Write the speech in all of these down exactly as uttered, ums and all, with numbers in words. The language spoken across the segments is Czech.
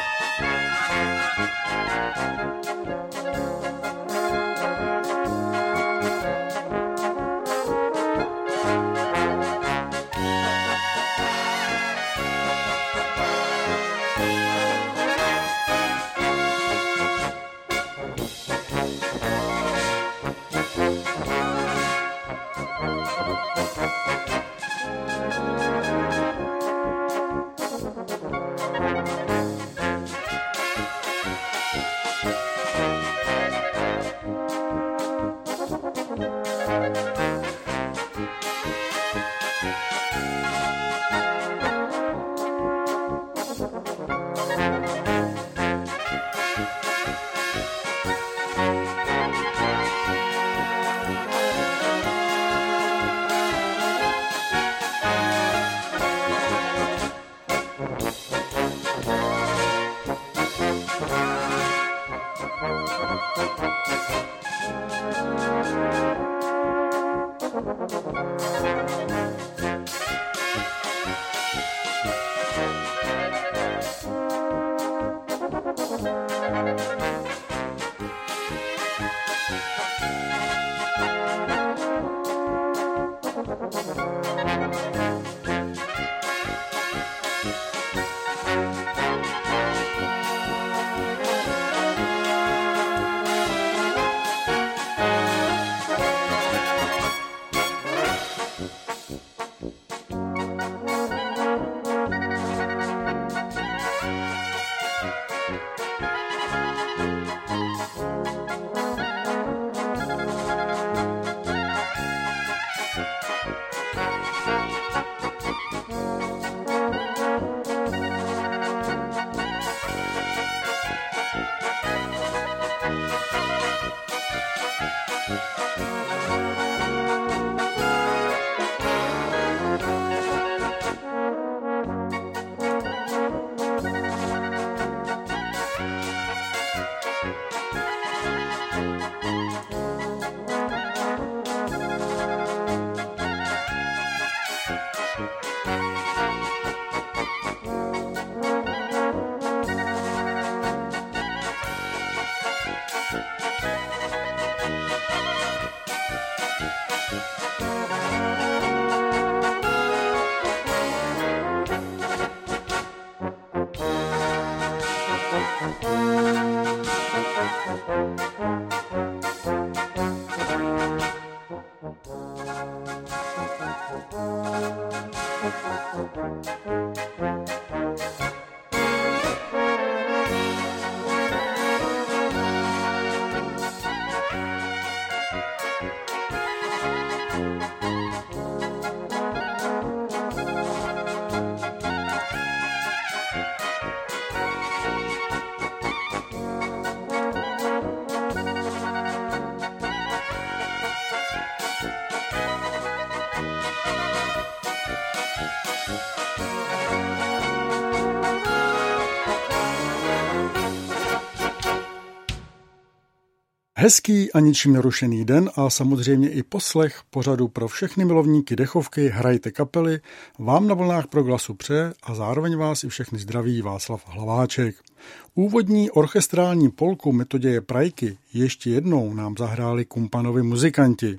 Hezký a ničím nerušený den a samozřejmě i poslech pořadu pro všechny milovníky dechovky Hrajte kapely vám na vlnách Proglasu přeje a zároveň vás i všechny zdraví Václav Hlaváček. Úvodní orchestrální polku Metoděje Prajky ještě jednou nám zahráli Kumpanovi muzikanti.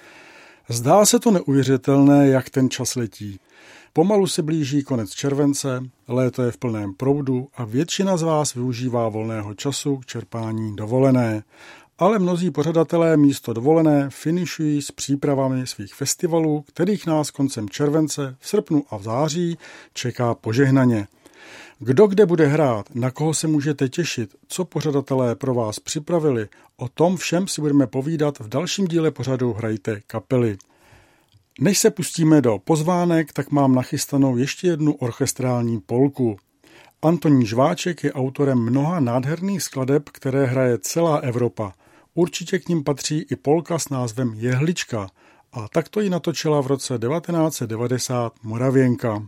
Zdá se to neuvěřitelné, jak ten čas letí. Pomalu se blíží konec července, léto je v plném proudu a většina z vás využívá volného času k čerpání dovolené. Ale mnozí pořadatelé místo dovolené finišují s přípravami svých festivalů, kterých nás koncem července, v srpnu a v září čeká požehnaně. Kdo kde bude hrát, na koho se můžete těšit, co pořadatelé pro vás připravili, o tom všem si budeme povídat v dalším díle pořadu Hrajte kapely. Než se pustíme do pozvánek, tak mám nachystanou ještě jednu orchestrální polku. Antonín Žváček je autorem mnoha nádherných skladeb, které hraje celá Evropa. Určitě k nim patří i polka s názvem Jehlička a takto ji natočila v roce devatenáct set devadesát Moravěnka.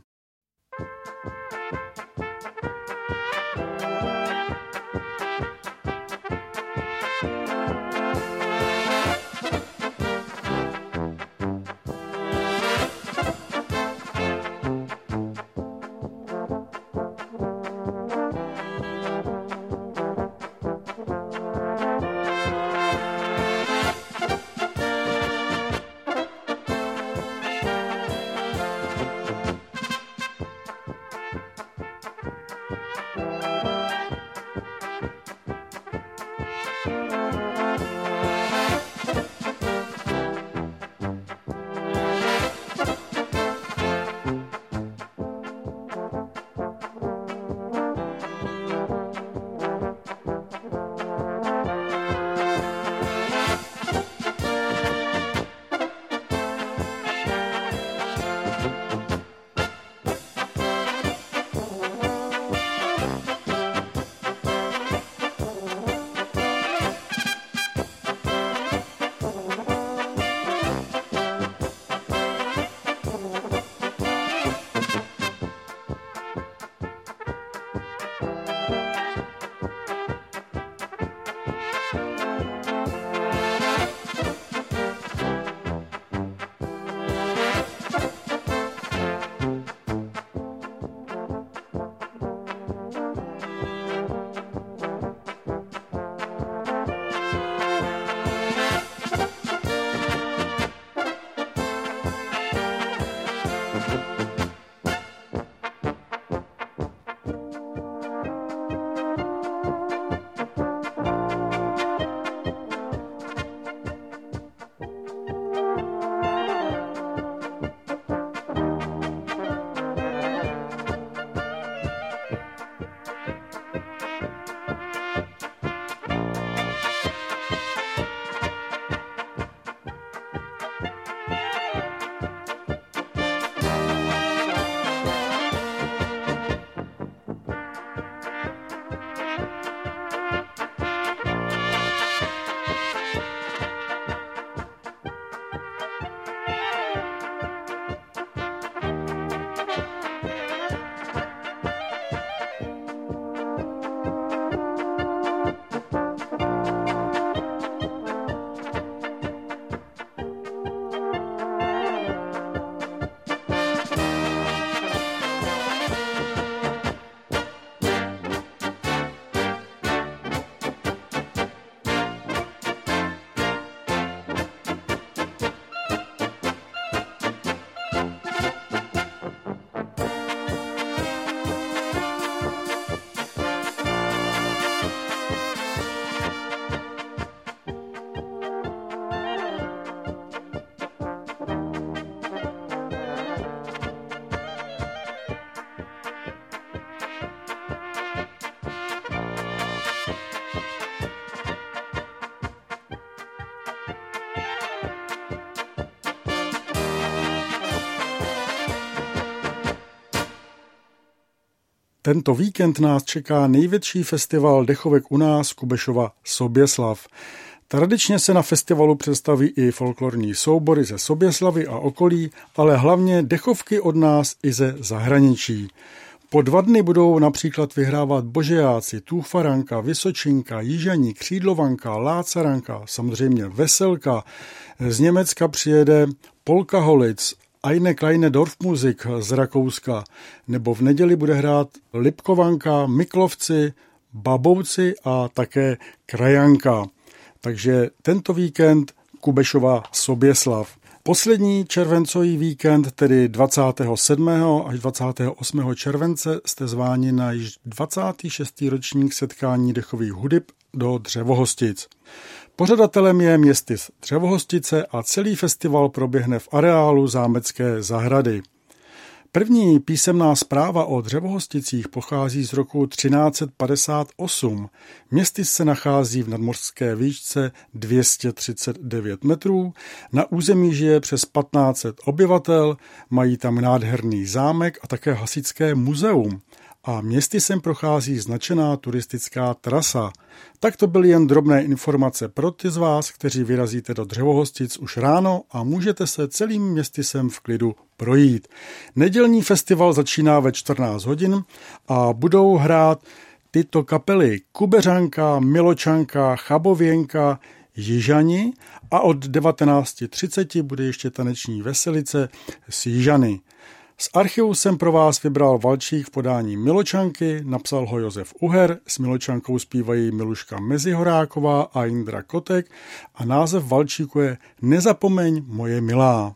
Tento víkend nás čeká největší festival dechovek u nás, Kubešova Soběslav. Tradičně se na festivalu představí i folklorní soubory ze Soběslavy a okolí, ale hlavně dechovky od nás i ze zahraničí. Po dva dny budou například vyhrávat Božejáci, Túfaranka, Vysočinka, Jižaní, Křídlovanka, Lácaranka, samozřejmě Veselka. Z Německa přijede Polka Holic, Eine kleine Dorfmusik z Rakouska, nebo v neděli bude hrát Lipkovanka, Miklovci, Babouci a také Krajanka. Takže tento víkend Kubešova Soběslav. Poslední červencový víkend, tedy dvacátého sedmého až dvacátého osmého července, jste zváni na již dvacátý šestý ročník setkání dechových hudeb do Dřevohostic. Pořadatelem je Městys Dřevohostice a celý festival proběhne v areálu Zámecké zahrady. První písemná zpráva o Dřevohosticích pochází z roku třináct padesát osm. Městys se nachází v nadmořské výšce dvě stě třicet devět metrů, na území žije přes patnáct set obyvatel, mají tam nádherný zámek a také hasičské muzeum. A Městysem prochází značená turistická trasa. Tak to byly jen drobné informace pro ty z vás, kteří vyrazíte do Dřevohostic už ráno a můžete se celým Městysem v klidu projít. Nedělní festival začíná ve čtrnáct hodin a budou hrát tyto kapely: Kubeřanka, Miločanka, Chabověnka, Jižani a od devatenáct třicet bude ještě taneční veselice s Jižany. Z archivu jsem pro vás vybral valčík v podání Miločanky, napsal ho Josef Uher, s Miločankou zpívají Miluška Mezihoráková a Jindra Kotek a název valčíku je Nezapomeň moje milá.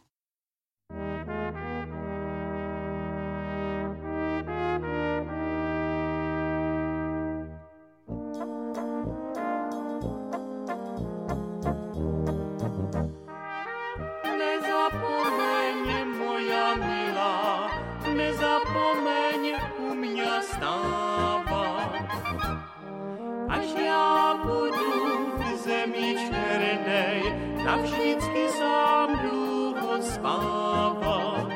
Nezapomeň u mě stávat, až já budu v zemi černej, navždycky sám dlouho spávat.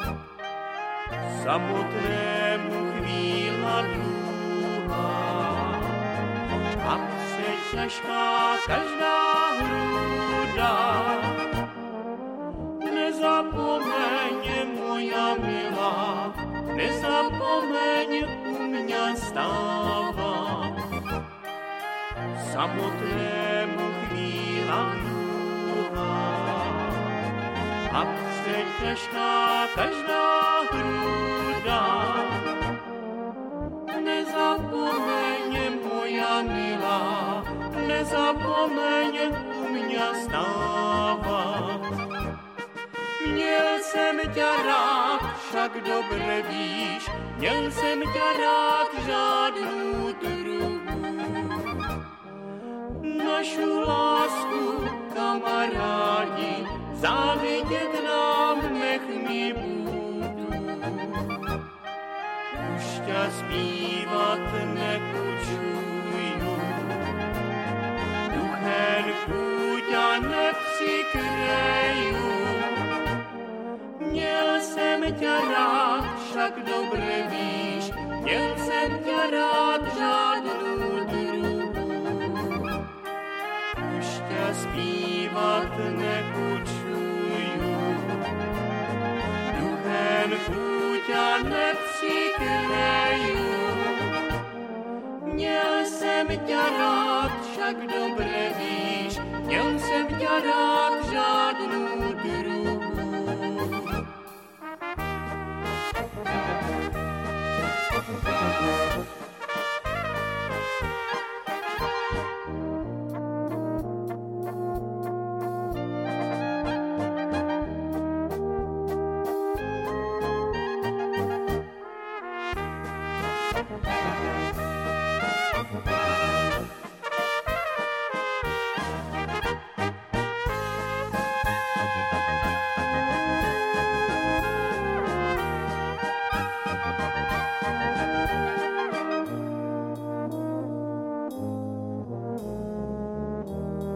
Samotnému chvíla dlouhá a přetěžká každá hruda. Nezapomeň moja milá, nezapomeň u mě stávat. Samotnému chvíla dlouhá a přetěžká každá hruda. Nezapomeň moja milá, nezapomeň u mě stávat. Měl jsem tě rád, však dobře víš, měl jsem tě rád žádnou druhou. Našu lásku, kamarádi, závidět nám nech mi budu. Už tě zpívat nekučuju, duchen tě nepřikryju. Měl jsem tě rád, však dobře víš, měl jsem tě rád žádnou druhou. Už tě zpívat nekučuju, duchen tě nepřikryju. Měl jsem tě rád, však dobře víš, měl jsem tě rád žádnou druhou.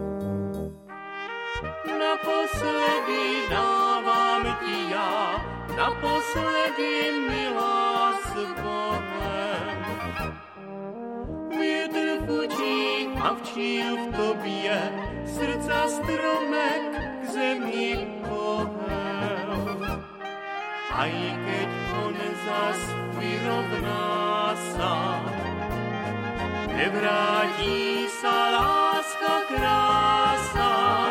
Naposledy dávám ti já naposledy milá s Bohem. Větr fučí a včíl v tobě, srdca stromek k zemi pohel. A i keď on zas vyrovná sa, nevrátí sa láska krása.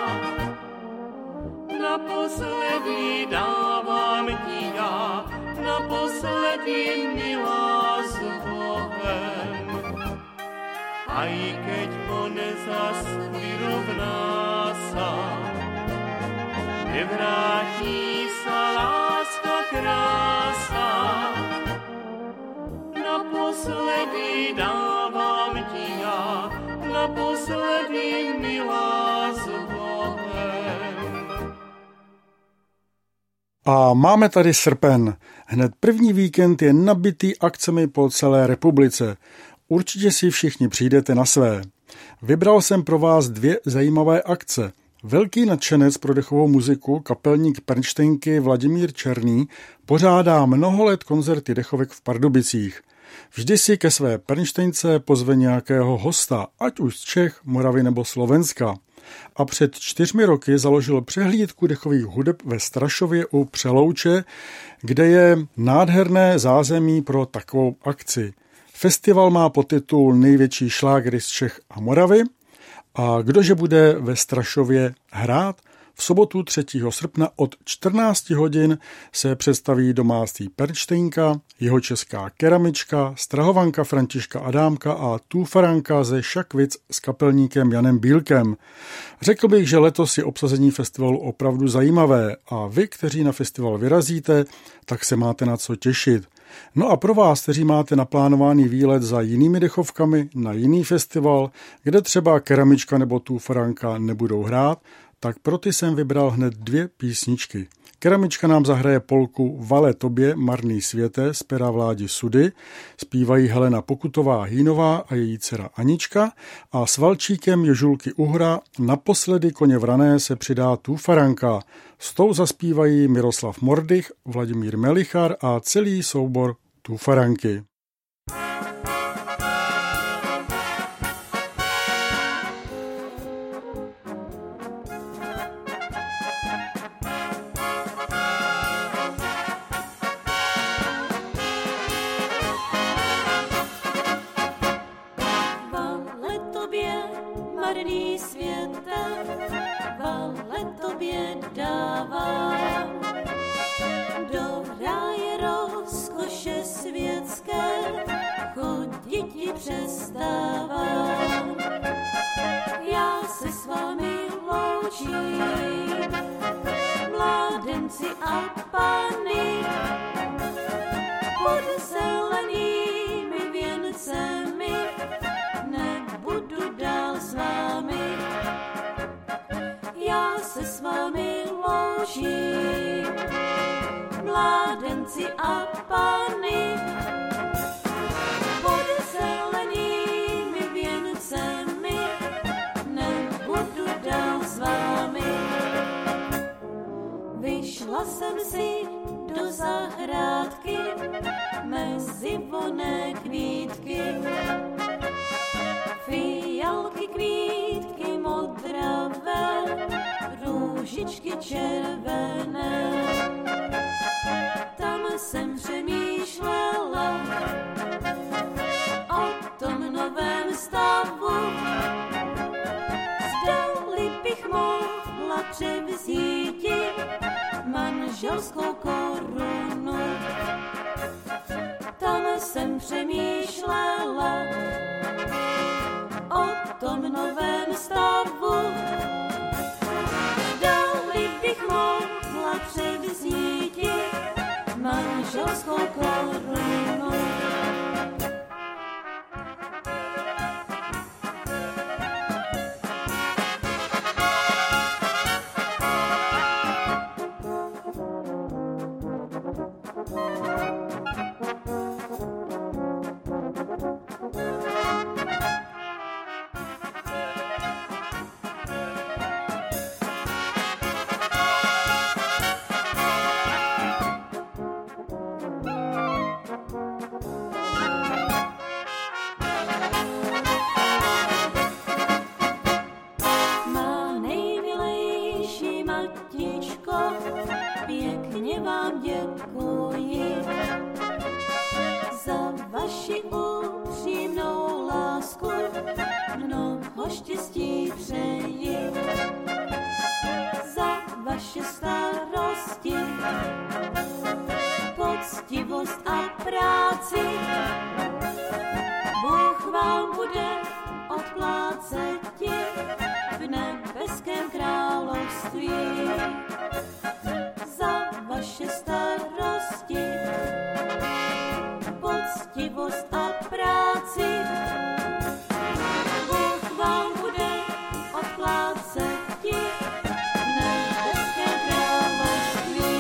Naposledy dávám ti já, naposledy milá s Bohem. A i keď on zas vyrovná sa, nevrátí sa láska krása. Naposledy dávám ti já, naposledy milá s Bohem. A máme tady srpen. Hned první víkend je nabitý akcemi po celé republice. Určitě si všichni přijdete na své. Vybral jsem pro vás dvě zajímavé akce. Velký nadšenec pro dechovou muziku, kapelník Pernštejnky Vladimír Černý, pořádá mnoho let koncerty dechovek v Pardubicích. Vždy si ke své Pernštejnce pozve nějakého hosta, ať už z Čech, Moravy nebo Slovenska. A před čtyřmi roky založil přehlídku dechových hudeb ve Strašově u Přelouče, kde je nádherné zázemí pro takovou akci. Festival má podtitul Největší šlágry z Čech a Moravy. A kdože bude ve Strašově hrát? V sobotu třetího srpna od čtrnácti hodin se představí domácí Pernštejnka, jihočeská keramička, strahovanka Františka Adámka a túfaranka ze Šakvic s kapelníkem Janem Bílkem. Řekl bych, že letos je obsazení festivalu opravdu zajímavé a vy, kteří na festival vyrazíte, tak se máte na co těšit. No a pro vás, kteří máte naplánovaný výlet za jinými dechovkami na jiný festival, kde třeba keramička nebo túfaranka nebudou hrát, tak pro ty jsem vybral hned dvě písničky. Keramička nám zahraje polku Vale tobě, marný světe z pera Vládi Sudy, zpívají Helena Pokutová-Hýnová a její dcera Anička a s valčíkem Jožulky Uhra Naposledy koně vrané se přidá túfaranka. S tou zaspívají Miroslav Mordych, Vladimír Melichar a celý soubor túfaranky. Marný světe, vale tobě dávám. Do ráje rozkoše světské chodit ti přestávám. Já se s vámi loučím, mládenci a pány, pod zelenými věncemi nebudu dál s vámi. Já se s vámi loučím, mládenci a pány, pod zelenými věncemi nebudu dál s vámi. Vyšla jsem si do zahrádky mezi vonné kvítky, fialky, kvítky modravé, růžičky červené. Tam jsem přemýšlela o tom novém stavu, zdali bych mohla převzíti manželskou korunu. Tam jsem přemýšlela o tom novém stavu, zdali bych mohla převzíti manželskou korunu. poctivost a práci. Bůh vám bude odpláceti v nebeském království za vaše starosti, poctivost a práci. Bůh vám bude odpláceti v nebeském království.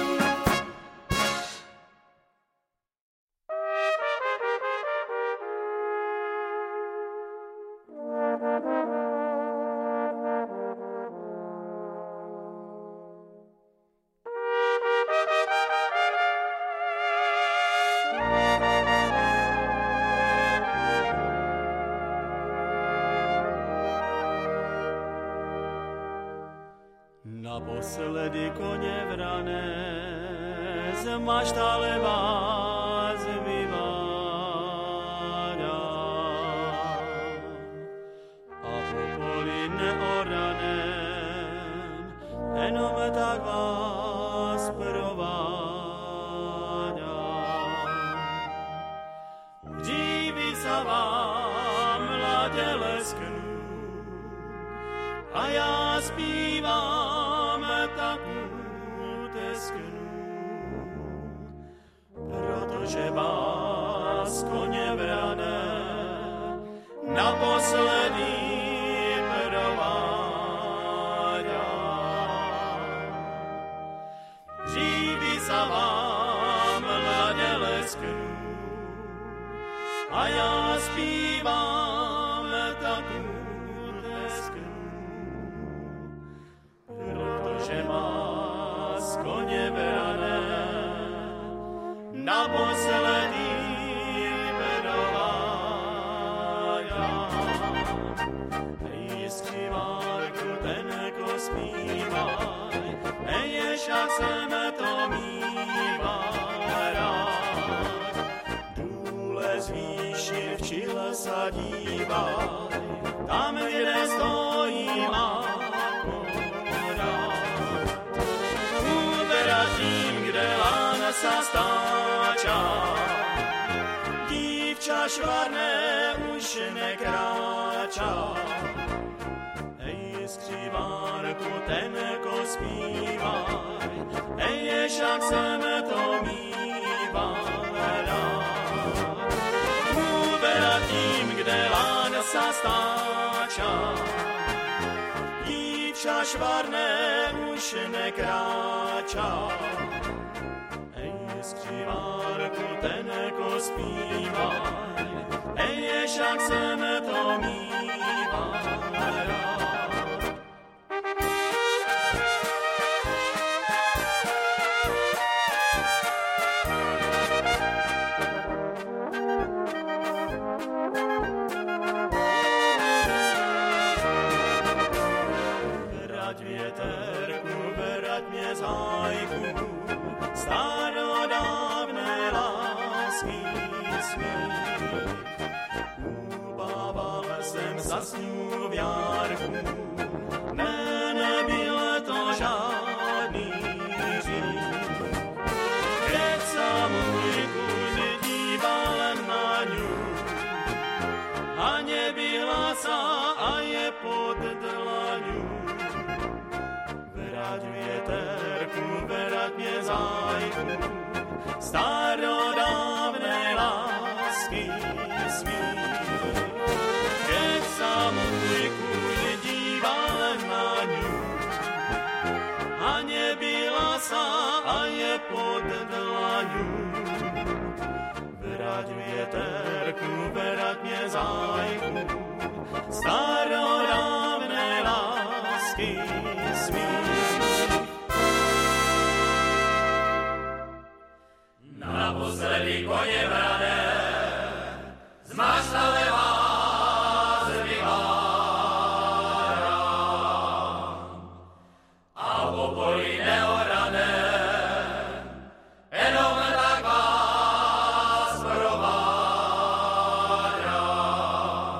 Naposledy koně vrané z maštale vás vyvádá a po poli neoraném jenom tak vás provádá. Díví sa vám mladě lesknú a já zpívám takú tesknú, protože vás koně vrané naposledy provádá. Živí sa vám mladě lesknú a já zpívám takú že vás koně vrané naposledy provádá. Jistí Marku tenko zpívaj, neje však sem to mývá rád. Důle zvýši v čile sa dívaj, tam, kde stojí má tím, kde lána sa stáča. Dívča švarné už nekráča. Ej, skrývárku, tenko zpívaj, ej, však sem to mýva rád. Uberať tím, kde lána sa stáča. Dívča švarné už nekráča. Ej, skrývárku, tenko zpívaj, ej, však sem to mýva rád. Zájku, starodávné lásky smích. Ubával jsem zasnul v járku, ne, nebyl to žádný řích. Keď sa môj kus díval na ňu a nebyla sa a je pod dlaňu. Vrať vieterku, vrať mne zájku, starodávne lásky smích. Keď sa môj kuň díval na ňu a nebyla sa a je pod dlaňu. Vrať vieterku, vrať mne zájku, starodávne lásky smích. Naposledy koně vrané z maštale vás vyvádám a po poli neorané jenom tak vás provádám.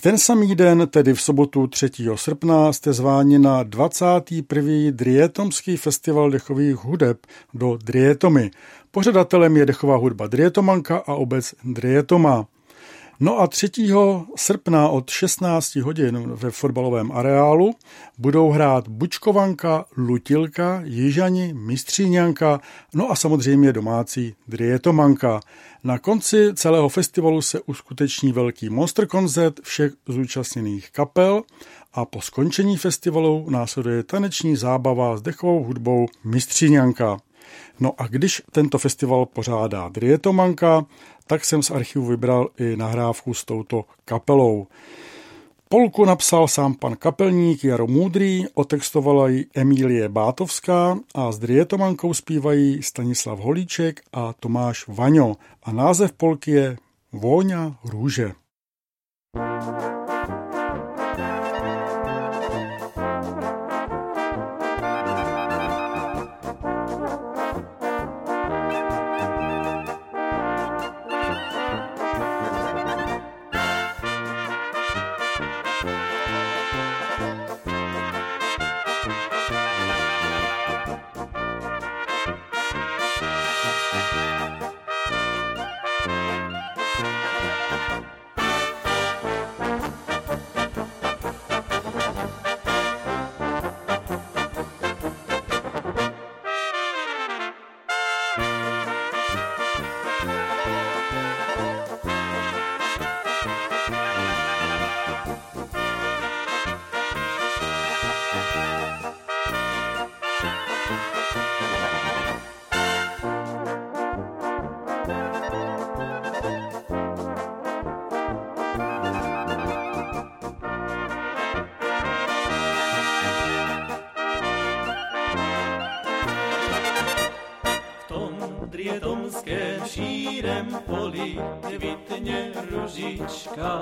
ten samý den, tedy v sobotu třetího srpna, jste zváni na dvacátý první Drietomský festival dechových hudeb do Drietomy. Pořadatelem je dechová hudba Drietomanka a obec Drietoma. No a třetího srpna od šestnáct hodin ve fotbalovém areálu budou hrát Bučkovanka, Lutilka, Jižani, Mistříňanka, no a samozřejmě domácí Drietomanka. Na konci celého festivalu se uskuteční velký monster koncert všech zúčastněných kapel a po skončení festivalu následuje taneční zábava s dechovou hudbou Mistříňanka. No a když tento festival pořádá Drietomanka, tak jsem z archivu vybral i nahrávku s touto kapelou. Polku napsal sám pan kapelník Jaro Můdrý, otextovala ji Emílie Bátovská a s Drietomankou zpívají Stanislav Holíček a Tomáš Vaňo a název polky je Vôňa růže. Drietomském šírem poli kvitne ružička.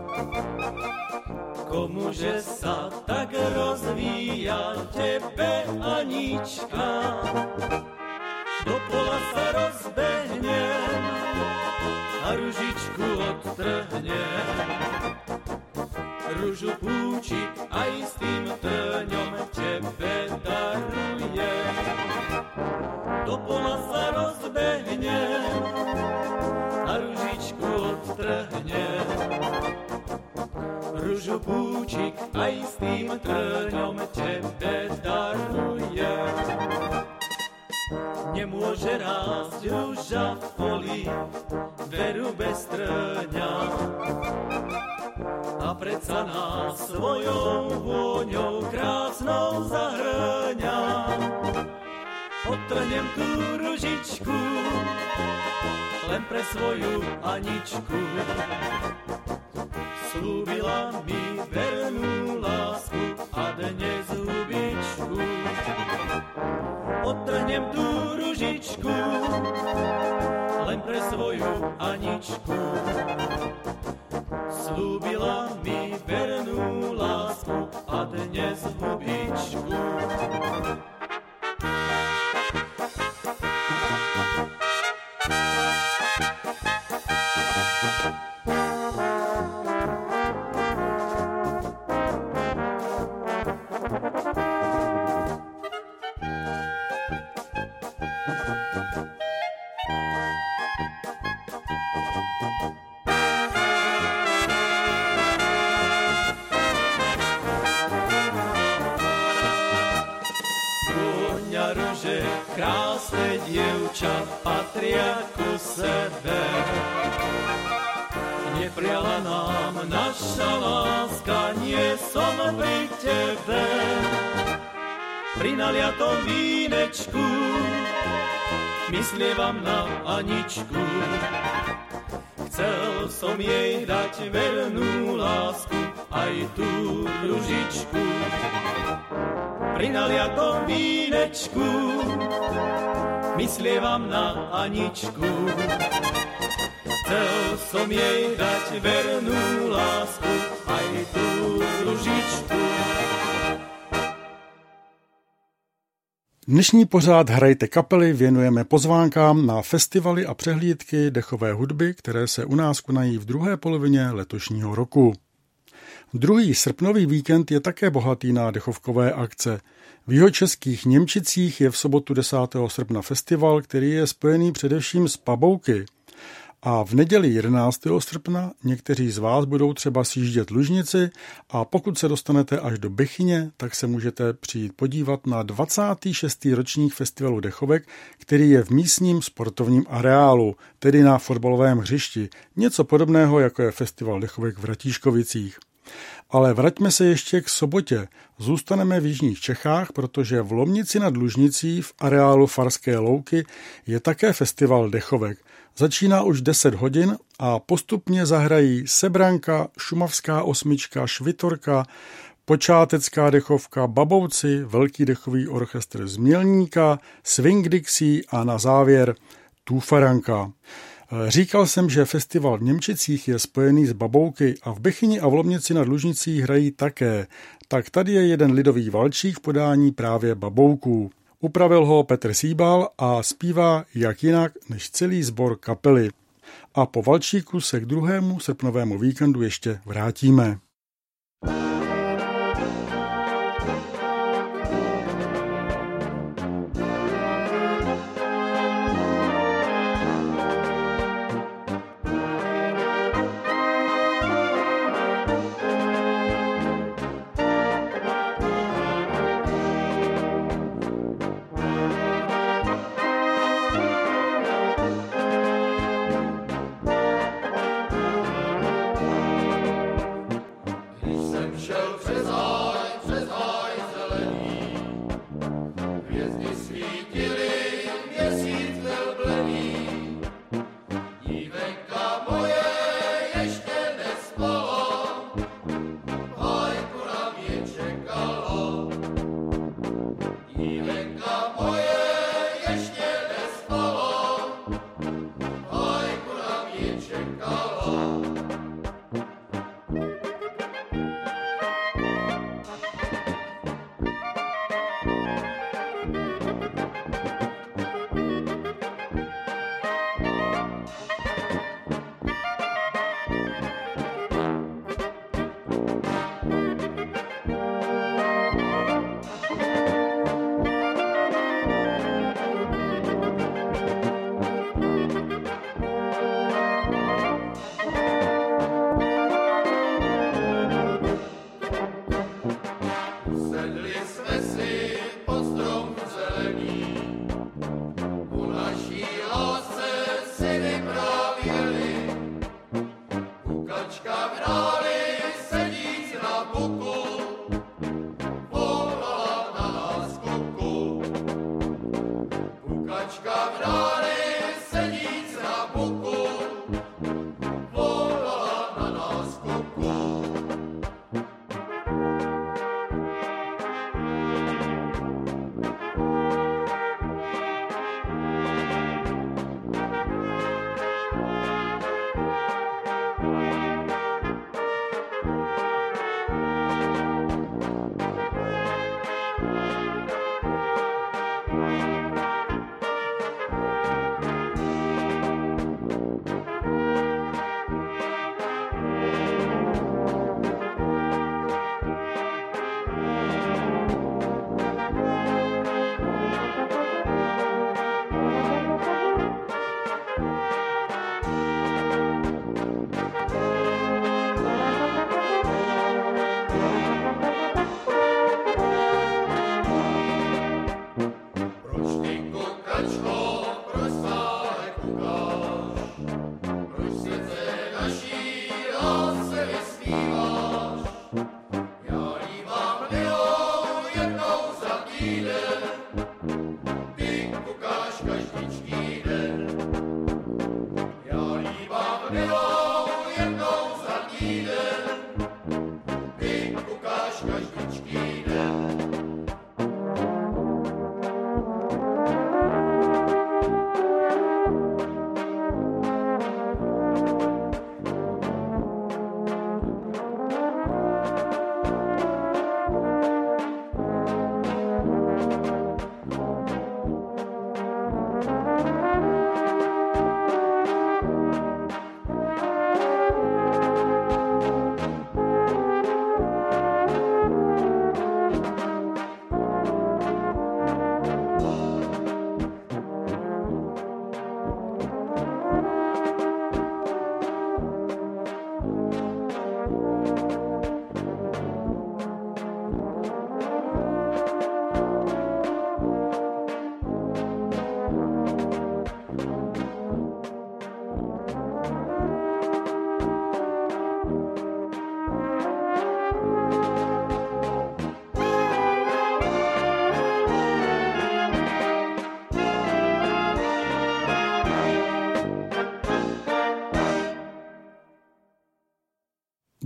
Komuže sa tak rozvíja tebe Anička? Do pola sa rozbehne a ružičku odtrhne. Ružu púčik aj s tým trňom tebe daruje. Do pola sa rozbehne a ružičku odtrhne. Ružu púčik aj s tým trňom tebe daruje. Nemôže rásť ruža v poli, veru bez trňa. A predsa nás svojou vôňou krásnou zahrňa. Odtrhnem tú ružičku len pre svoju Aničku. Slúbila mi vernú lásku a dnes hubičku. Odtrhnem tú ružičku len pre svoju Aničku. Slúbila mi vernú lásku a dnes hubičku. Krásne dievča patria ku sebe. Nepriala nám naša láska, nie som pri tebe. Pri naliatom vínečku myslievam na Aničku. Chcel som jej dať vernú lásku, aj tú ružičku. Pri naliatom vínečku myslievam na Aničku. Chcel som jej dať vernú lásku, aj tú ružičku. Dnešní pořád Hrajte kapely věnujeme pozvánkám na festivaly a přehlídky dechové hudby, které se u nás konají v druhé polovině letošního roku. Druhý srpnový víkend je také bohatý na dechovkové akce. V jihočeských Němčicích je v sobotu desátého srpna festival, který je spojený především s pabouky. A v neděli jedenáctého srpna někteří z vás budou třeba sjíždět Lužnici a pokud se dostanete až do Bechyně, tak se můžete přijít podívat na dvacátý šestý ročník festivalu dechovek, který je v místním sportovním areálu, tedy na fotbalovém hřišti. Něco podobného, jako je festival dechovek v Ratíškovicích. Ale vraťme se ještě k sobotě. Zůstaneme v jižních Čechách, protože v Lomnici nad Lužnicí v areálu Farské louky je také festival dechovek. Začíná už deset hodin a postupně zahrají Sebranka, Šumavská osmička, Švitorka, počátecká dechovka, Babouci, velký dechový orchestr z Mělníka, Swing Dixie a na závěr Tufaranka. Říkal jsem, že festival v Němčicích je spojený s babouky a v Bechyni a v Lomnici nad Lužnicí hrají také. Tak tady je jeden lidový valčík v podání právě babouků. Upravil ho Petr Síbal a zpívá jak jinak než celý sbor kapely. A po valčíku se k druhému srpnovému víkendu ještě vrátíme.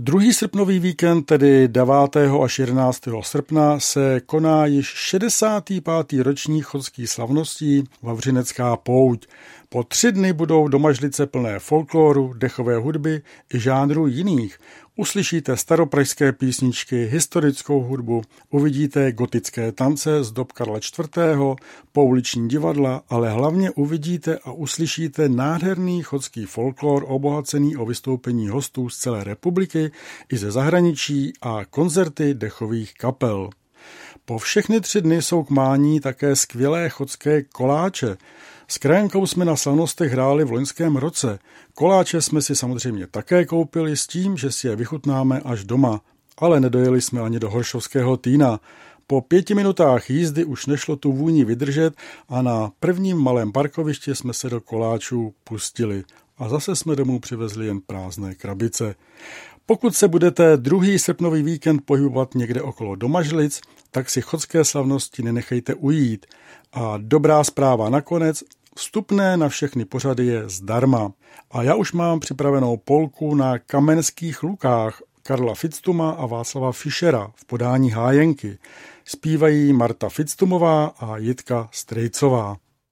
Druhý srpnový víkend, tedy devátého až jedenáctého srpna, se koná již šedesátý pátý ročník chodských slavností Vavřinecká pouť. Po tři dny budou domažlice plné folkloru, dechové hudby i žánrů jiných. Uslyšíte staropražské písničky, historickou hudbu, uvidíte gotické tance z dob Karla čtvrtého, pouliční divadla, ale hlavně uvidíte a uslyšíte nádherný chodský folklor obohacený o vystoupení hostů z celé republiky i ze zahraničí a koncerty dechových kapel. Po všechny tři dny jsou k mání také skvělé chodské koláče. S krajankou jsme na slavnostech hráli v loňském roce. Koláče jsme si samozřejmě také koupili s tím, že si je vychutnáme až doma, ale nedojeli jsme ani do Horšovského Týna. Po pěti minutách jízdy už nešlo tu vůni vydržet a na prvním malém parkovišti jsme se do koláčů pustili. A zase jsme domů přivezli jen prázdné krabice. Pokud se budete druhý srpnový víkend pohybovat někde okolo Domažlic, tak si chodské slavnosti nenechejte ujít. A dobrá zpráva nakonec, vstupné na všechny pořady je zdarma. A já už mám připravenou polku na Kamenských lukách Karla Fitztuma a Václava Fischera v podání Hájenky. Zpívají Marta Fitztumová a Jitka Strejcová.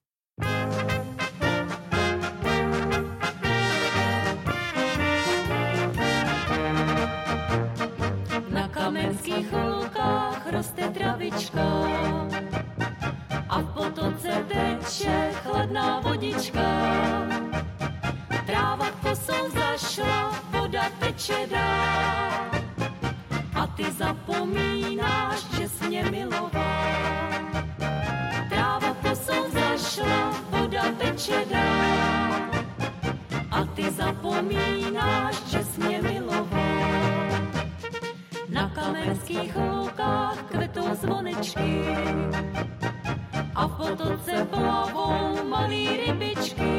Na Kamenských lukách roste travička a v potoce teče chladná vodička. Tráva kosou zašla, voda teče dál a ty zapomínáš, že jsi mě miloval. Tráva kosou zašla, voda teče dál a ty zapomínáš, že jsi mě miloval. Na Kamenských lukách kvetou zvonečky a v potoce plavou malý rybičky.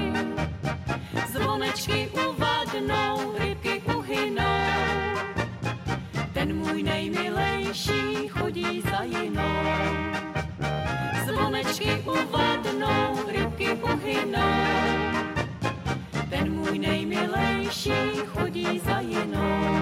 Zvonečky uvadnou, rybky uhynou, ten můj nejmilejší chodí za jinou. Zvonečky uvadnou, rybky uhynou, ten můj nejmilejší chodí za jinou.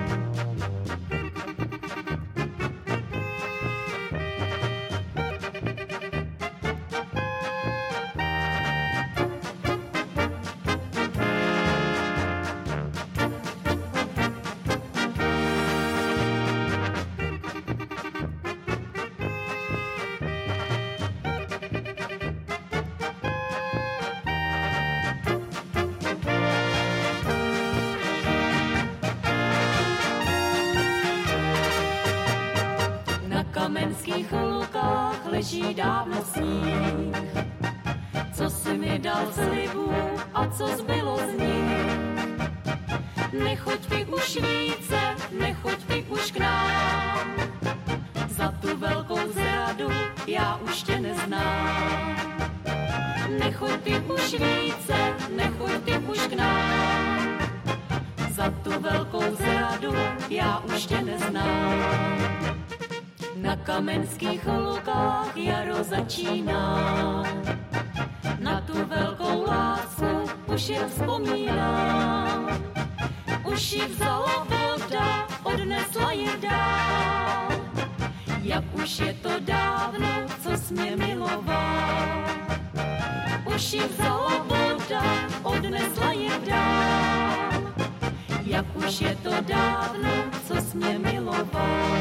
Na Kamenských lukách leží dávno sníh, co si mi dal slibu a co zbylo z nich. Nechoď ty už více, nechoď ty už k nám, za tu velkou zradu já už tě neznám. Nechoď ty už více, nechoď ty už k nám, za tu velkou zradu já už tě neznám. Na Kamenských lukách jaro začíná, na tu velkou lásku už jen vzpomínám. Už ji vzala voda, odnesla ji dál, jak už je to dávno, co jsi mě miloval. Už ji vzala voda, odnesla ji dál, jak už je to dávno, co jsi mě miloval.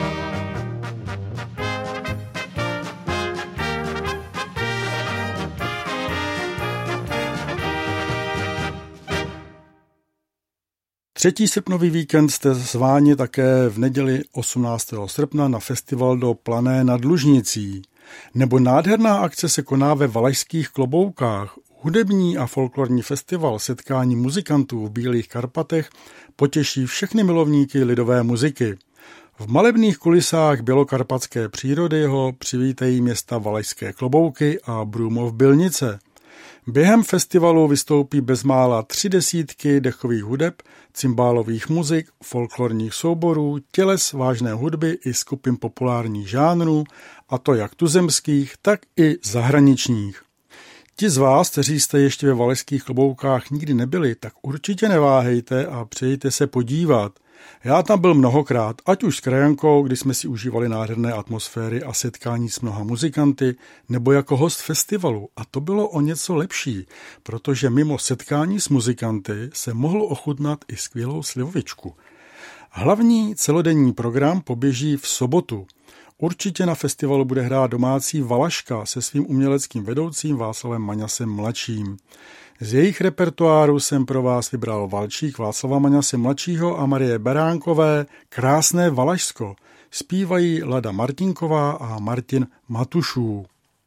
Třetí srpnový víkend jste zváni také v neděli osmnáctého srpna na festival do Plané nad Lužnicí. Nebo nádherná akce se koná ve Valašských Kloboukách. Hudební a folklorní festival setkání muzikantů v Bílých Karpatech potěší všechny milovníky lidové muziky. V malebných kulisách bělokarpatské přírody ho přivítají města Valašské Klobouky a Brumov Bylnice. Během festivalu vystoupí bezmála tři desítky dechových hudeb, cymbálových muzik, folklorních souborů, těles vážné hudby i skupin populárních žánrů, a to jak tuzemských, tak i zahraničních. Ti z vás, kteří jste ještě ve valašských kloboukách nikdy nebyli, tak určitě neváhejte a přejďte se podívat. Já tam byl mnohokrát, ať už s krajankou, kdy jsme si užívali nádherné atmosféry a setkání s mnoha muzikanty, nebo jako host festivalu. A to bylo o něco lepší, protože mimo setkání s muzikanty se mohlo ochutnat i skvělou slivovičku. Hlavní celodenní program poběží v sobotu. Určitě na festivalu bude hrát domácí Valaška se svým uměleckým vedoucím Václavem Maňasem mladším. Z jejich repertoáru jsem pro vás vybral valčík Václava Maňase mladšího a Marie Beránkové Krásné Valašsko. Zpívají Lada Martinková a Martin Matušů.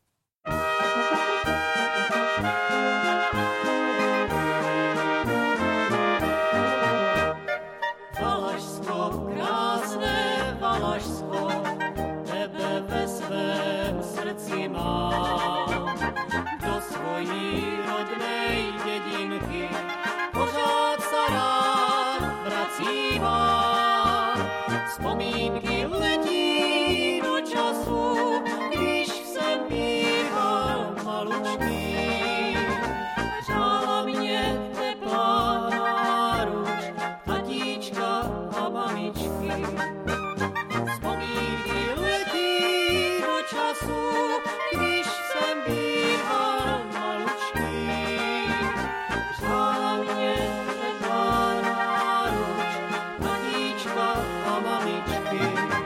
Valašsko, krásné Valašsko, tebe ve svém srdci mám. Do svojí rodnej dědinky pořád se rád vracívám. Vzpomínky letí do času, když jsem býval malučký. Řála mě teplá náruč, tatíčka a mamičky. Vzpomínky letí do času, když jsem býval malučký. Řála mě teplá náruč, tatíčka a mamičky.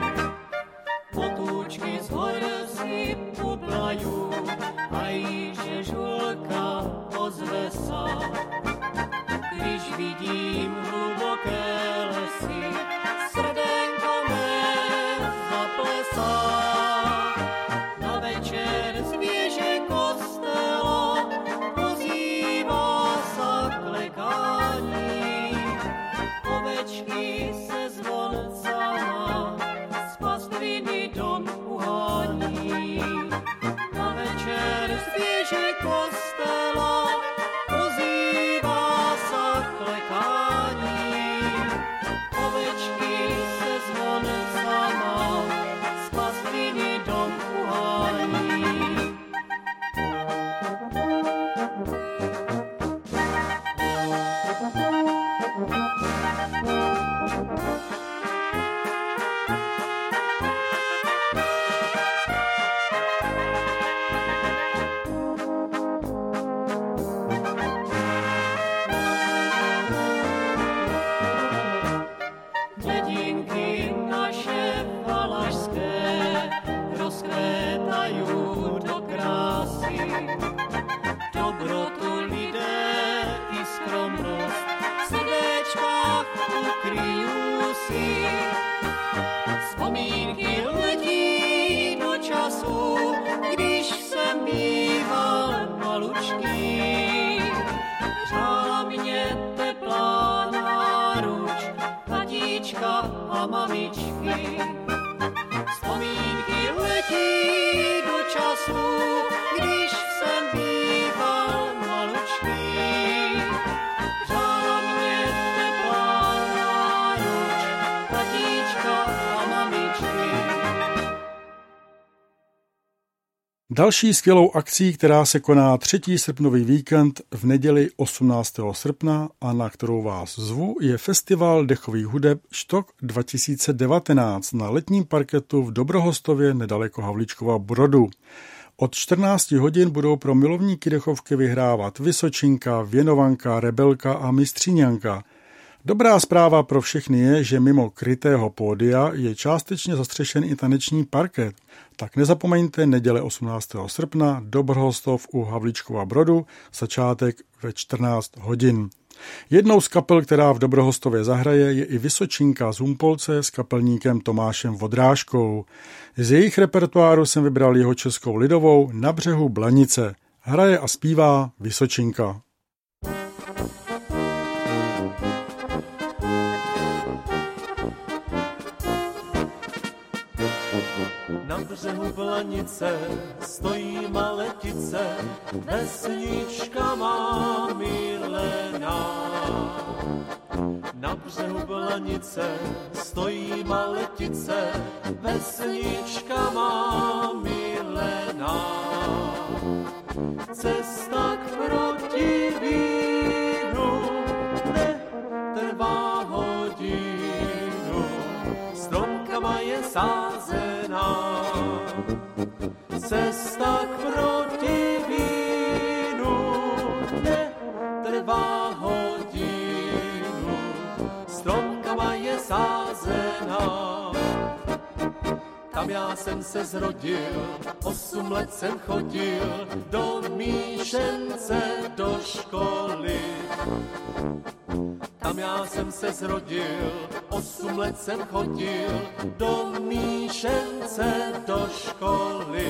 Potůčky z hor si poplaju, a jiže žulka ozve sa. Když vidím hluboké lesy, srdenko mé zaplesá. Na večer z věže kostela ozývá sa klekání. Ovečky se zvoncama z pastviny dom uhání. Na večer z věže kostela ozývá sa klekání. Ovečky se zvoncama z pastviny dom uhání. Dědinky naše valašské rozkvétají do krásy. Dobrotu lidé i skromnost v srdéčkách ukryjú si. Vzpomínky letí do času, když jsem býval malučký. Řála mě teplá náruč, tatíčka a mamičky. Vzpomínky letí do času, když jsem býval malučký. Řála mě teplá náruč, tatíčka a mamičky. Další skvělou akcí, která se koná třetí srpnový víkend v neděli osmnáctého srpna a na kterou vás zvu, je festival dechových hudeb Štok dva tisíce devatenáct na letním parketu v Dobrohostově nedaleko Havlíčkova Brodu. Od čtrnácti hodin budou pro milovníky dechovky vyhrávat Vysočinka, Věnovanka, Rebelka a Mistříňanka. Dobrá zpráva pro všechny je, že mimo krytého pódia je částečně zastřešen i taneční parket. Tak nezapomeňte neděle osmnáctého srpna Dobrohostov u Havlíčkova Brodu, začátek ve čtrnáct hodin. Jednou z kapel, která v Dobrohostově zahraje, je i Vysočinka z Humpolce s kapelníkem Tomášem Vodrážkou. Z jejich repertoáru jsem vybral jeho českou lidovou Na břehu Blanice. Hraje a zpívá Vysočinka. Na břehu Blanice stojí maletice, vesnička má milená. Na břehu Blanice stojí maletice, vesnička má milená. Cesta k protivínu netrvá hodinu, stromkama je sázená. Cesta k protivínu netrvá hodinu, stromkama je sázená. Tam já jsem se zrodil, osm let jsem chodil do Míšence do školy. Tam já jsem se zrodil, osm let jsem chodil do Míšence do školy.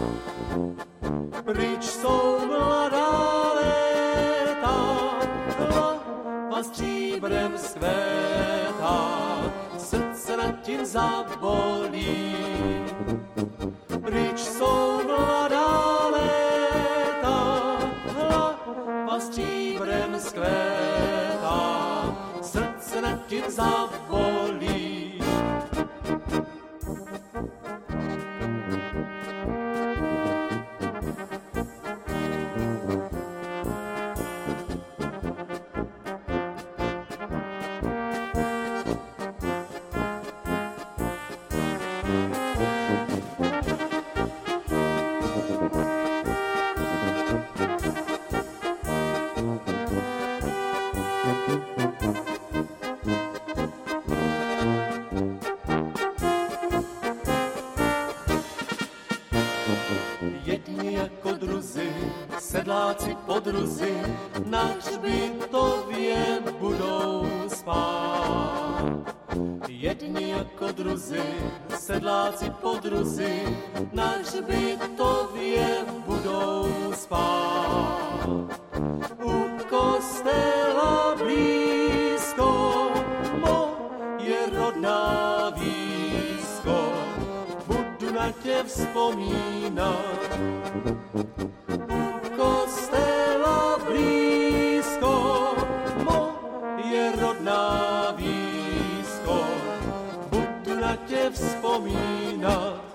Pryč jsou mladá léta, hlava stříbrem skvétá, srdce nad tím zabolí. Pryč jsou mladá léta, hlava stříbrem skvétá, srdce nad tím zabolí. Jedni jako druzi, sedláci podruzi, na hřbitově budou spát. Jedni jako druzi, sedláci podruzi, na hřbitově budou spát. U kostela blízko, moje rodná výzko, budu na tě vzpomínat. U kostela blízko, moje rodná výzko, budu na tě vzpomínat.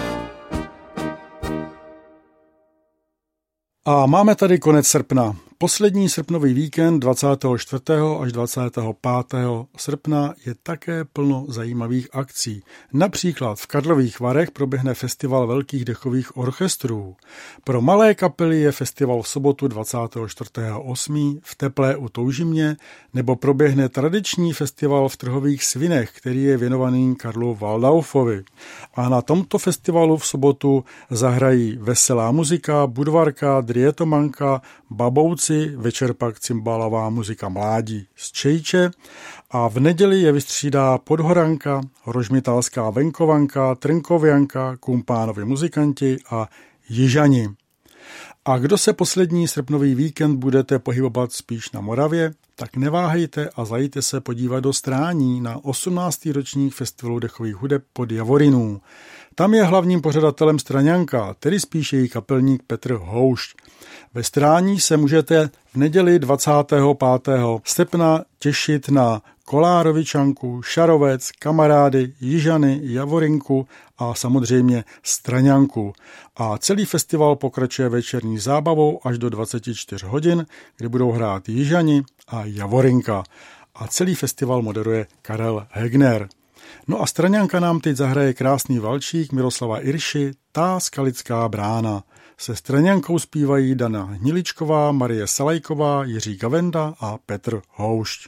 A máme tady konec srpna. Poslední srpnový víkend dvacátého čtvrtého až dvacátého pátého srpna je také plno zajímavých akcí. Například v Karlových Varech proběhne festival velkých dechových orchestrů. Pro malé kapely je festival v sobotu dvacátého čtvrtého osmého v Teplé u Toužimě, nebo proběhne tradiční festival v Trhových Svinech, který je věnovaný Karlu Waldaufovi. A na tomto festivalu v sobotu zahrají veselá muzika, budvarka, drietomanka, babouci, večer pak cymbálová muzika mládí z Čejče a v neděli je vystřídá Podhoranka, Rožmitalská venkovanka, Trnkovianka, Kumpánovi muzikanti a Jižani. A kdo se poslední srpnový víkend budete pohybovat spíš na Moravě, tak neváhejte a zajděte se podívat do Strání na osmnáctý ročník festivalu dechových hudeb pod Javorinů. Tam je hlavním pořadatelem Straňanka, tedy spíš její kapelník Petr Houšť. Ve Strání se můžete v neděli dvacátého pátého srpna těšit na Kolárovičanku, Šarovec, Kamarády, Jižany, Javorinku a samozřejmě Straňanku. A celý festival pokračuje večerní zábavou až do dvacet čtyři hodin, kdy budou hrát Jižani a Javorinka. A celý festival moderuje Karel Hegner. No a Straňanka nám teď zahraje krásný valčík Miroslava Irši, Tá skalická brána. Se Straňankou zpívají Dana Hniličková, Marie Salajková, Jiří Gavenda a Petr Houšť.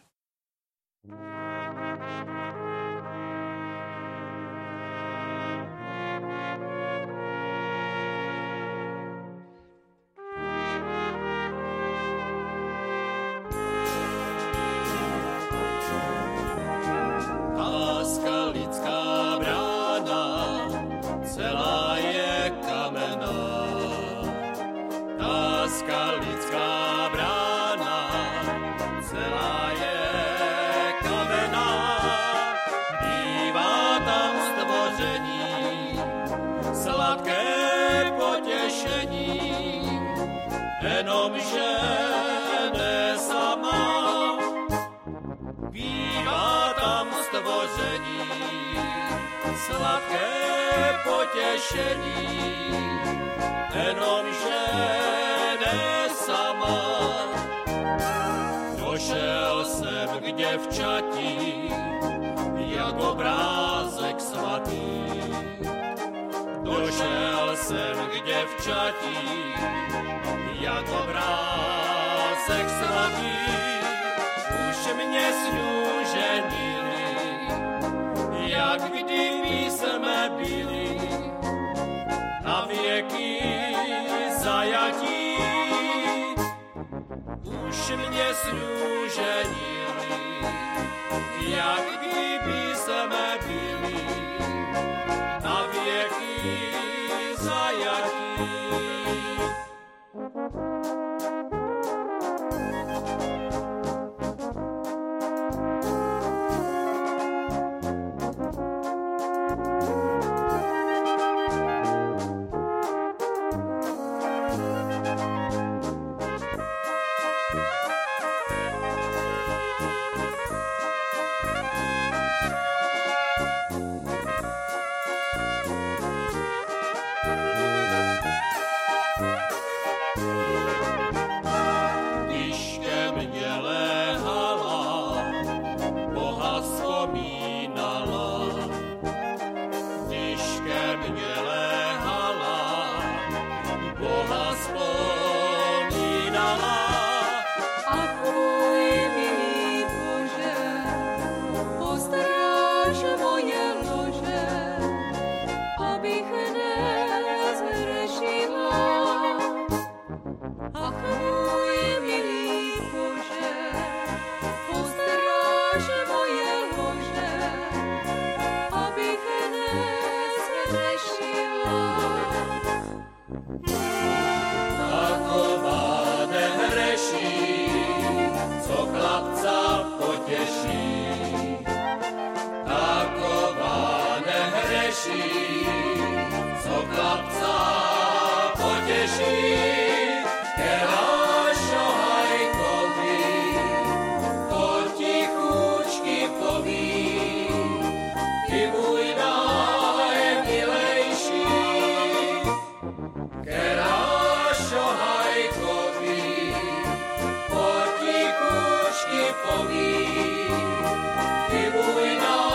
Jenomže ne sama, bývá tam stvoření, sladké potěšení, jenomže k děvčatí, jak obrázek svatý. Došel jsem k děvčatí, jak obrázek svatý. Už mě snuženili, jak kdyby jsme byli na věky zajatí. Už mě snuženili, jak kdyby jsme byli na věky zajatí. Co chlapca potěší, keráš ohajkovi, potichučky poví, ty můj najmilejší. Keráš ohajkovi, potichučky poví, ty můj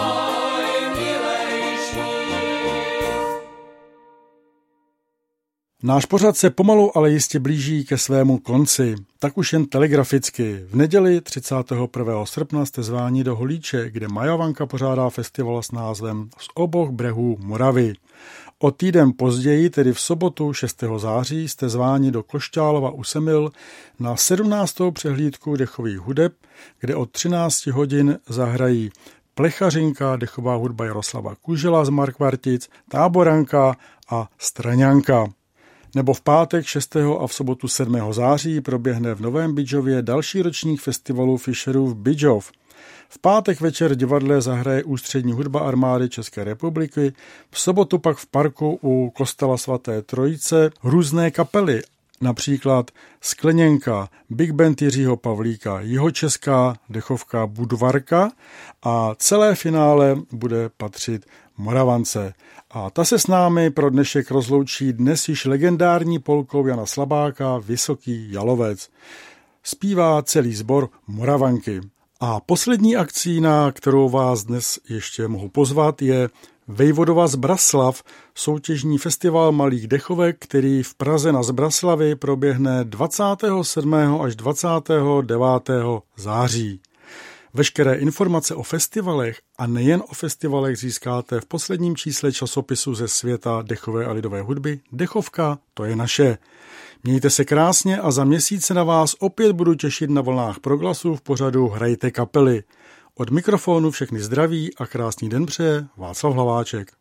Náš pořad se pomalu, ale jistě blíží ke svému konci. Tak už jen telegraficky. V neděli třicátého prvního srpna jste zváni do Holíče, kde Majavanka pořádá festival s názvem Z obou brehů Moravy. O týden později, tedy v sobotu šestého září, jste zváni do Klošťálova u Semil na sedmnáctou přehlídku dechových hudeb, kde od třinácti hodin zahrají Plechařinka, dechová hudba Jaroslava Kužela z Markvartic, Táboranka a Straňanka. Nebo v pátek šestého a v sobotu sedmého září proběhne v Novém Bydžově další ročník festivalu Fischerův Bydžov. V pátek večer divadle zahraje ústřední hudba armády České republiky, v sobotu pak v parku u kostela svaté Trojice různé kapely, například Skleněnka, Big Band Jiřího Pavlíka, jihočeská dechovka Budvarka a celé finále bude patřit Moravance. A ta se s námi pro dnešek rozloučí dnes již legendární polkou Jana Slabáka Vysoký Jalovec. Zpívá celý sbor Moravanky. A poslední akcí, na kterou vás dnes ještě mohu pozvat, je Vejvodova Zbraslav, soutěžní festival malých dechovek, který v Praze na Zbraslavi proběhne dvacátého sedmého až dvacátého devátého září. Veškeré informace o festivalech a nejen o festivalech získáte v posledním čísle časopisu ze světa dechové a lidové hudby Dechovka, to je naše. Mějte se krásně a za měsíc se na vás opět budu těšit na vlnách Proglasu v pořadu Hrajte kapely. Od mikrofonu všechny zdraví a krásný den přeje Václav Hlaváček.